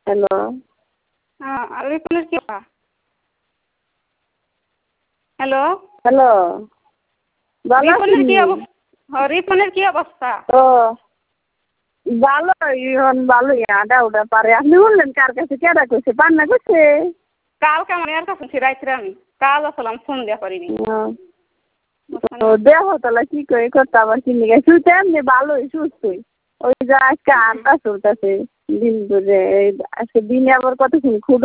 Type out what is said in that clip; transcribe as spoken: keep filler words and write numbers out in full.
Hello হ্যাঁ আর রিপনের কি অবস্থা? হ্যালো হ্যালো রিপনের কি অবস্থা? রিপনের কি অবস্থা? ও ভালোই এখন ভালোই আডা উডা পারে। আপনি বললেন কার কাছে কেডা কইছে পান্না কইছে? কালকে আমার এর কাছে রাইতে আমি কাল আসলাম ফোন দেওয়া পারিনি। ও দেহ তাহলে কি করে করতে আবার কিনে গেছে শুইতে এমনি ভালোই সুস্থই ওই যে আজকে আড্ডা চলতেছে দিন ধরে আজকে দিনে আবার কতক্ষণ খুব